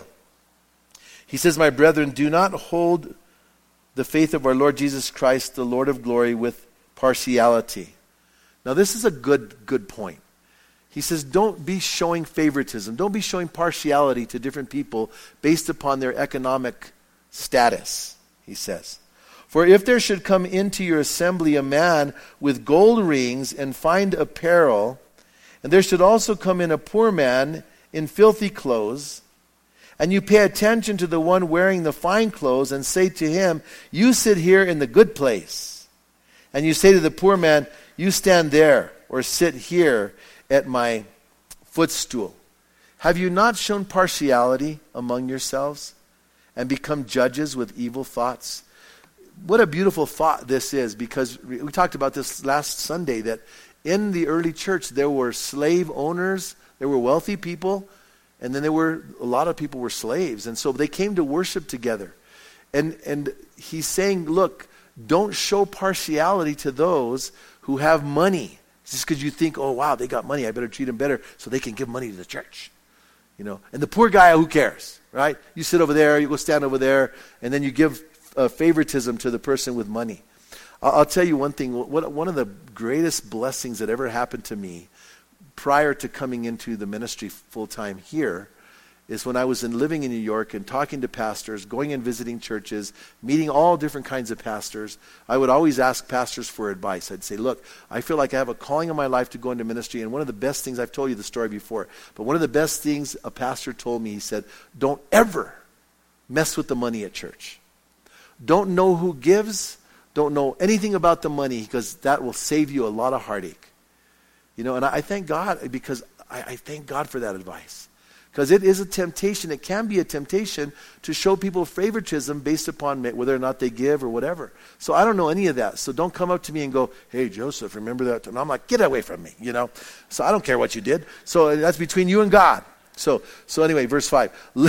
He says, my brethren, do not hold the faith of our Lord Jesus Christ, the Lord of glory, with partiality. Now this is a good, good point. He says, don't be showing favoritism. Don't be showing partiality to different people based upon their economic status, he says. For if there should come into your assembly a man with gold rings and fine apparel, and there should also come in a poor man in filthy clothes, and you pay attention to the one wearing the fine clothes and say to him, you sit here in the good place. And you say to the poor man, you stand there or sit here at my footstool. Have you not shown partiality among yourselves and become judges with evil thoughts? What a beautiful thought this is, because we talked about this last Sunday, that in the early church there were slave owners, there were wealthy people, and then there were a lot of people were slaves. And so they came to worship together. And and he's saying, look, don't show partiality to those who have money. Just because you think, oh, wow, they got money, I better treat them better so they can give money to the church. You know, and the poor guy, who cares, right? You sit over there, you go stand over there, and then you give uh, favoritism to the person with money. I'll, I'll tell you one thing. What, one of the greatest blessings that ever happened to me prior to coming into the ministry full-time here is when I was in, living in New York and talking to pastors, going and visiting churches, meeting all different kinds of pastors. I would always ask pastors for advice. I'd say, look, I feel like I have a calling in my life to go into ministry, and one of the best things, I've told you the story before, but one of the best things a pastor told me, he said, don't ever mess with the money at church. Don't know who gives, don't know anything about the money, because that will save you a lot of heartache. You know, and I, I thank God, because I, I thank God for that advice. Because it is a temptation, it can be a temptation to show people favoritism based upon whether or not they give or whatever. So I don't know any of that. So don't come up to me and go, hey, Joseph, remember that? And I'm like, get away from me, you know. So I don't care what you did. So that's between you and God. So so anyway, verse five.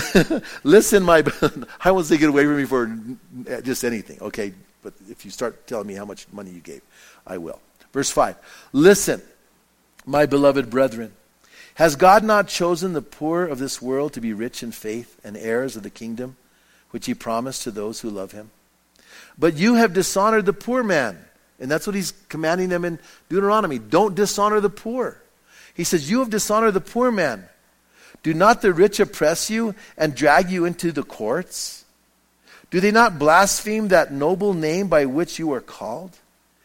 Listen, my, I won't say get away from me for just anything, okay? But if you start telling me how much money you gave, I will. Verse five. Listen, my beloved brethren. Has God not chosen the poor of this world to be rich in faith and heirs of the kingdom, which he promised to those who love him? But you have dishonored the poor man. And that's what he's commanding them in Deuteronomy. Don't dishonor the poor. He says, you have dishonored the poor man. Do not the rich oppress you and drag you into the courts? Do they not blaspheme that noble name by which you are called?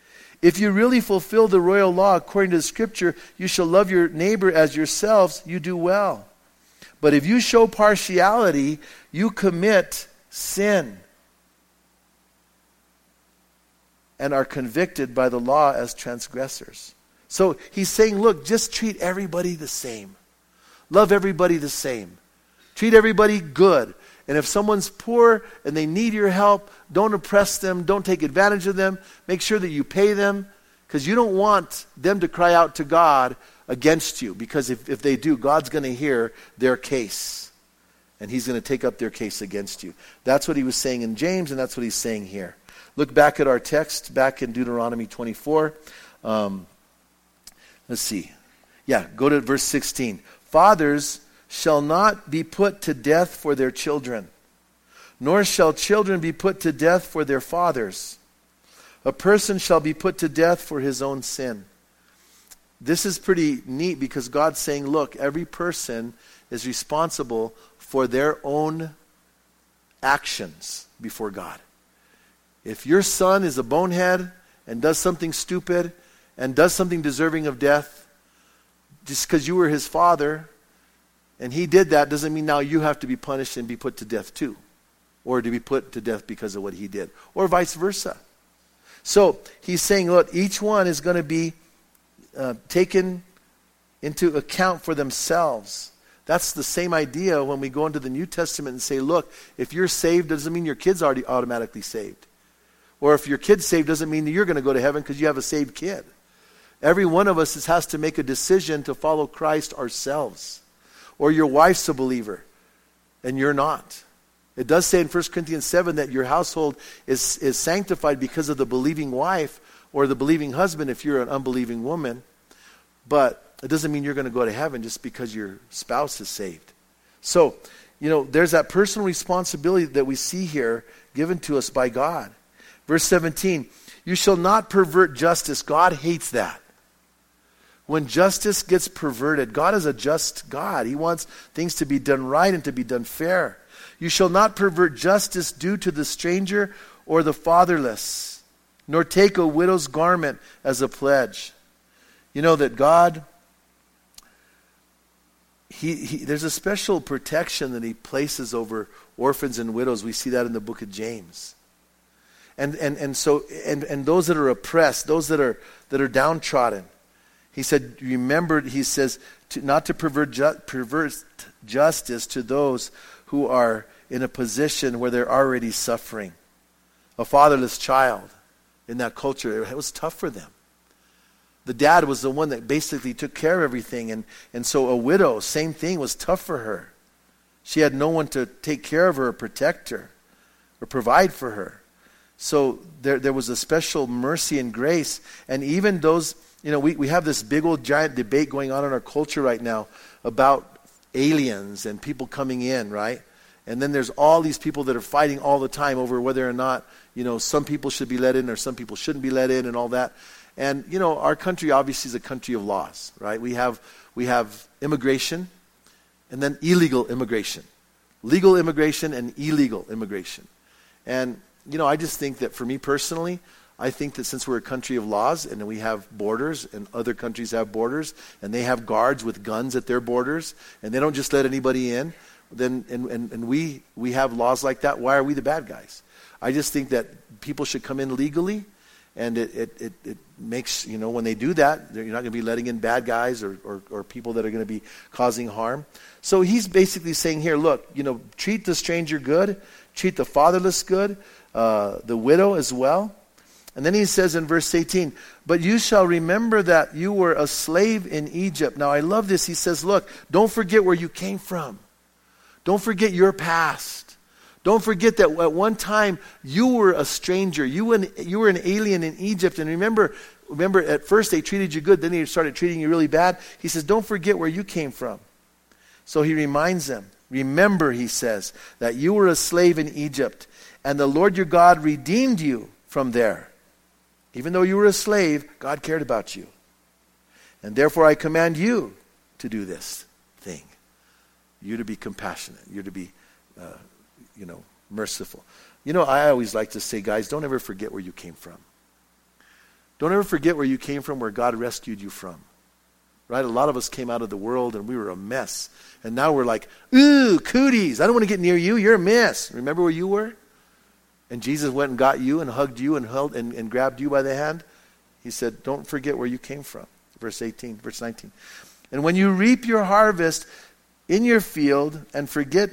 If you really fulfill the royal law according to the scripture, you shall love your neighbor as yourselves, you do well. But if you show partiality, you commit sin and are convicted by the law as transgressors. So he's saying, look, just treat everybody the same. Love everybody the same. Treat everybody good. And if someone's poor and they need your help, don't oppress them. Don't take advantage of them. Make sure that you pay them, because you don't want them to cry out to God against you. Because if, if they do, God's going to hear their case. And he's going to take up their case against you. That's what he was saying in James, and that's what he's saying here. Look back at our text, back in Deuteronomy twenty-four. Um, let's see. Yeah, go to verse sixteen. Fathers, shall not be put to death for their children, nor shall children be put to death for their fathers. A person shall be put to death for his own sin. This is pretty neat because God's saying, look, every person is responsible for their own actions before God. If your son is a bonehead and does something stupid and does something deserving of death, just because you were his father and he did that doesn't mean now you have to be punished and be put to death too, or to be put to death because of what he did, or vice versa. So he's saying, look, each one is going to be uh, taken into account for themselves. That's the same idea when we go into the New Testament and say, look, if you're saved, doesn't mean your kid's already automatically saved. Or if your kid's saved, doesn't mean that you're going to go to heaven because you have a saved kid. Every one of us is, has to make a decision to follow Christ ourselves. Or your wife's a believer, and you're not. It does say in First Corinthians seven that your household is, is sanctified because of the believing wife or the believing husband if you're an unbelieving woman. But it doesn't mean you're going to go to heaven just because your spouse is saved. So, you know, there's that personal responsibility that we see here given to us by God. Verse seventeen, you shall not pervert justice. God hates that. When justice gets perverted, God is a just God. He wants things to be done right and to be done fair. You shall not pervert justice due to the stranger or the fatherless, nor take a widow's garment as a pledge. You know that God, he, he, there's a special protection that he places over orphans and widows. We see that in the book of James. And and and so and, and those that are oppressed, those that are that are downtrodden. He said, remember, he says, to, not to pervert, ju- pervert justice to those who are in a position where they're already suffering. A fatherless child in that culture, it was tough for them. The dad was the one that basically took care of everything. And, and so a widow, same thing, was tough for her. She had no one to take care of her or protect her or provide for her. So there, there was a special mercy and grace. And even those... You know, we, we have this big old giant debate going on in our culture right now about aliens and people coming in, right? And then there's all these people that are fighting all the time over whether or not, you know, some people should be let in or some people shouldn't be let in and all that. And, you know, our country obviously is a country of laws, right? We have we have immigration and then illegal immigration. Legal immigration and illegal immigration. And, you know, I just think that for me personally, I think that since we're a country of laws and we have borders and other countries have borders and they have guards with guns at their borders and they don't just let anybody in, then and, and, and we, we have laws like that, why are we the bad guys? I just think that people should come in legally, and it, it, it, it makes, you know, when they do that, you're not going to be letting in bad guys or, or, or people that are going to be causing harm. So he's basically saying here, look, you know, treat the stranger good, treat the fatherless good, uh, the widow as well. And then he says in verse eighteen, but you shall remember that you were a slave in Egypt. Now I love this. He says, look, don't forget where you came from. Don't forget your past. Don't forget that at one time you were a stranger. You were an, you were an alien in Egypt. And remember, remember at first they treated you good, then they started treating you really bad. He says, don't forget where you came from. So he reminds them, remember, he says, that you were a slave in Egypt, and the Lord your God redeemed you from there. Even though you were a slave, God cared about you. And therefore I command you to do this thing. You to be compassionate. You're to be, uh, you know, merciful. You know, I always like to say, guys, don't ever forget where you came from. Don't ever forget where you came from, where God rescued you from. Right? A lot of us came out of the world and we were a mess. And now we're like, ooh, cooties. I don't want to get near you. You're a mess. Remember where you were? And Jesus went and got you and hugged you and held and, and grabbed you by the hand. He said, don't forget where you came from. Verse eighteen, verse nineteen. And when you reap your harvest in your field and forget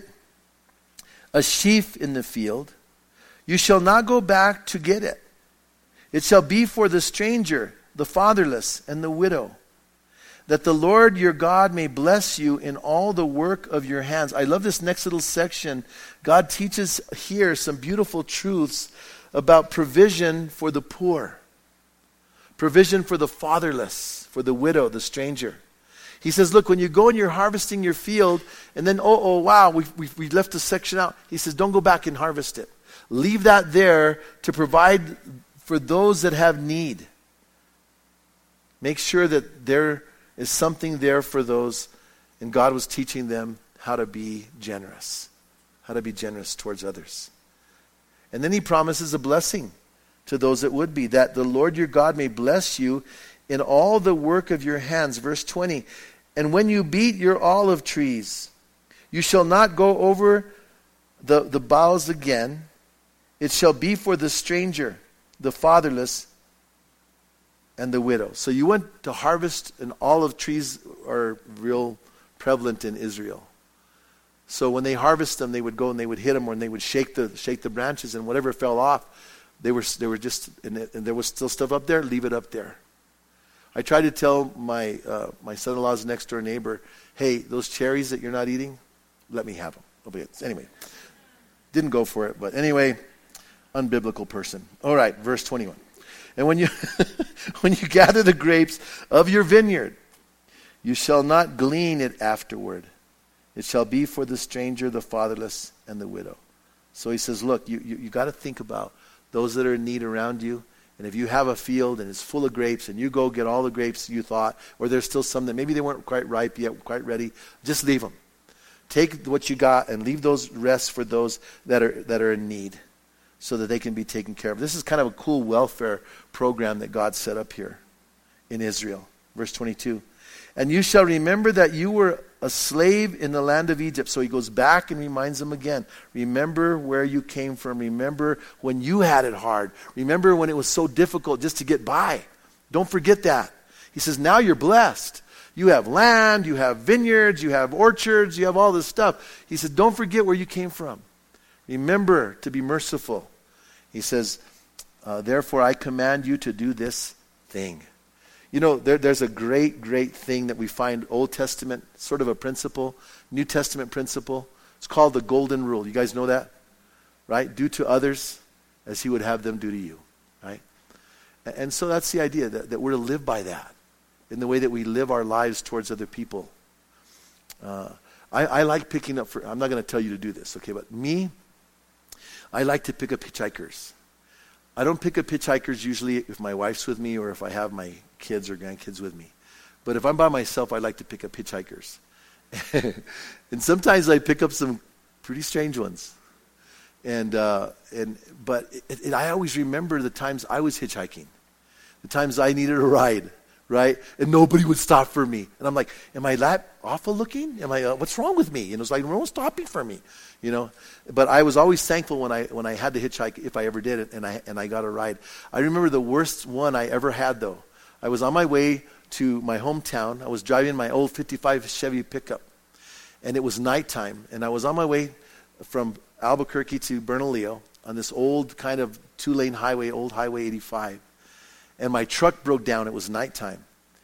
a sheaf in the field, you shall not go back to get it. It shall be for the stranger, the fatherless, and the widow, that the Lord your God may bless you in all the work of your hands. I love this next little section. God teaches here some beautiful truths about provision for the poor, provision for the fatherless, for the widow, the stranger. He says, look, when you go and you're harvesting your field, and then, oh, oh, wow, we we we left a section out. He says, don't go back and harvest it. Leave that there to provide for those that have need. Make sure that there is something there for those. And God was teaching them how to be generous. How to be generous towards others. And then he promises a blessing to those that would be. That the Lord your God may bless you in all the work of your hands. Verse twenty. And when you beat your olive trees, you shall not go over the, the boughs again. It shall be for the stranger, the fatherless, and the widow. So you went to harvest, and olive trees are real prevalent in Israel. So when they harvest them, they would go and they would hit them, or and they would shake the shake the branches, and whatever fell off, they were they were just and, it, and there was still stuff up there. Leave it up there. I tried to tell my uh, my son-in-law's next door neighbor, hey, those cherries that you're not eating, let me have them. Okay, anyway, didn't go for it, but anyway, unbiblical person. All right, verse twenty-one. And when you when you gather the grapes of your vineyard, you shall not glean it afterward. It shall be for the stranger, the fatherless, and the widow. So he says, look, you, you, you got to think about those that are in need around you. And if you have a field and it's full of grapes and you go get all the grapes you thought, or there's still some that maybe they weren't quite ripe yet, quite ready, just leave them. Take what you got and leave those rests for those that are that are in need so that they can be taken care of. This is kind of a cool welfare program that God set up here in Israel. Verse twenty-two. And you shall remember that you were a slave in the land of Egypt. So he goes back and reminds them again. Remember where you came from. Remember when you had it hard. Remember when it was so difficult just to get by. Don't forget that. He says, now you're blessed. You have land, you have vineyards, you have orchards, you have all this stuff. He said, don't forget where you came from. Remember to be merciful. He says, uh, therefore I command you to do this thing. You know, there, there's a great, great thing that we find Old Testament, sort of a principle, New Testament principle. It's called the Golden Rule. You guys know that? Right? Do to others as he would have them do to you. Right? And, and so that's the idea, that, that we're to live by that in the way that we live our lives towards other people. Uh, I, I like picking up, for, I'm not going to tell you to do this, okay, but me, I like to pick up hitchhikers. I don't pick up hitchhikers usually if my wife's with me or if I have my kids or grandkids with me. But if I'm by myself, I like to pick up hitchhikers. And sometimes I pick up some pretty strange ones. And uh, and but it, it, I always remember the times I was hitchhiking, the times I needed a ride, right? And nobody would stop for me. And I'm like, am I that awful looking? Am I? Uh, what's wrong with me? And it was like, no one's stopping for me, you know. But I was always thankful when I when I had to hitchhike, if I ever did it, and I and I got a ride. I remember the worst one I ever had though. I was on my way to my hometown. I was driving my old fifty-five Chevy pickup, and it was nighttime. And I was on my way from Albuquerque to Bernalillo on this old kind of two-lane highway, old Highway eighty-five. And my truck broke down. It was nighttime.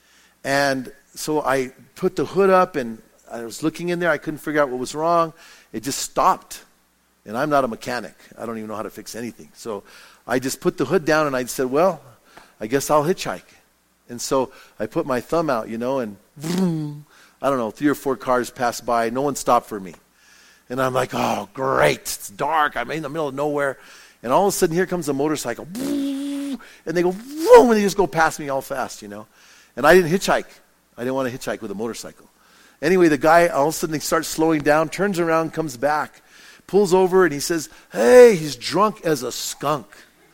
And so I put the hood up, and I was looking in there. I couldn't figure out what was wrong. It just stopped. And I'm not a mechanic. I don't even know how to fix anything. So I just put the hood down, and I said, well, I guess I'll hitchhike. And so I put my thumb out, you know, and vroom, I don't know, three or four cars passed by. No one stopped for me. And I'm like, oh, great. It's dark. I'm in the middle of nowhere. And all of a sudden, here comes a motorcycle. And they go, vroom, and they just go past me all fast, you know. And I didn't hitchhike. I didn't want to hitchhike with a motorcycle. Anyway, the guy, all of a sudden, he starts slowing down, turns around, comes back, pulls over, and he says, hey, he's drunk as a skunk.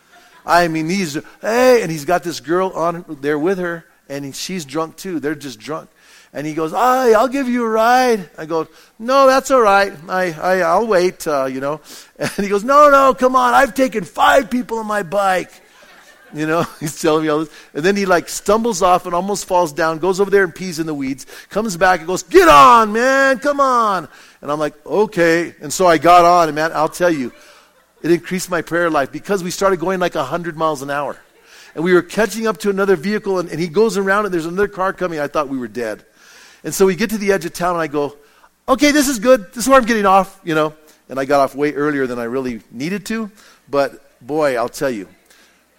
I mean, he's, hey, and he's got this girl on there with her, and he, she's drunk too. They're just drunk. And he goes, hey, I'll give you a ride. I go, no, that's all right. I, I, I'll wait, uh, you know. And he goes, no, no, come on. I've taken five people on my bike. You know, he's telling me all this. And then he like stumbles off and almost falls down, goes over there and pees in the weeds, comes back and goes, get on, man, come on. And I'm like, okay. And so I got on, and man, I'll tell you, it increased my prayer life because we started going like one hundred miles an hour. And we were catching up to another vehicle, and, and he goes around, and there's another car coming. I thought we were dead. And so we get to the edge of town, and I go, okay, this is good. This is where I'm getting off, you know. And I got off way earlier than I really needed to. But, boy, I'll tell you,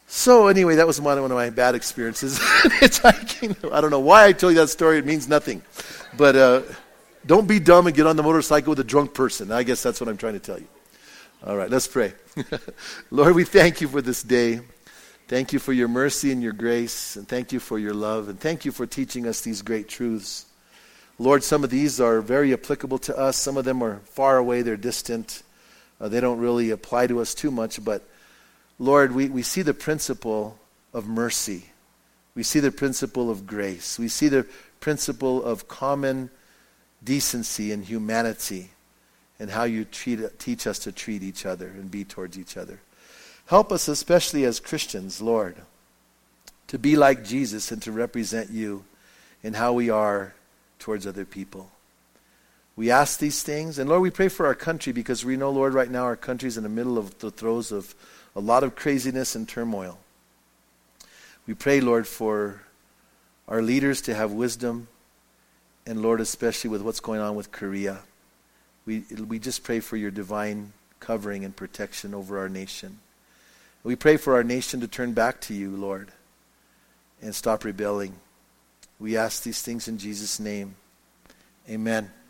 So anyway, that was one, one of my bad experiences hitchhiking. I don't know why I told you that story. It means nothing. But uh, don't be dumb and get on the motorcycle with a drunk person. I guess that's what I'm trying to tell you. All right, let's pray. Lord, we thank you for this day. Thank you for your mercy and your grace. And thank you for your love. And thank you for teaching us these great truths. Lord, some of these are very applicable to us. Some of them are far away. They're distant. Uh, they don't really apply to us too much, but Lord, we, we see the principle of mercy. We see the principle of grace. We see the principle of common decency and humanity and how you treat, teach us to treat each other and be towards each other. Help us, especially as Christians, Lord, to be like Jesus and to represent you in how we are towards other people. We ask these things, and Lord, we pray for our country because we know, Lord, right now our country's in the middle of the throes of a lot of craziness and turmoil. We pray, Lord, for our leaders to have wisdom, and Lord, especially with what's going on with Korea. We, we just pray for your divine covering and protection over our nation. We pray for our nation to turn back to you, Lord, and stop rebelling. We ask these things in Jesus' name. Amen.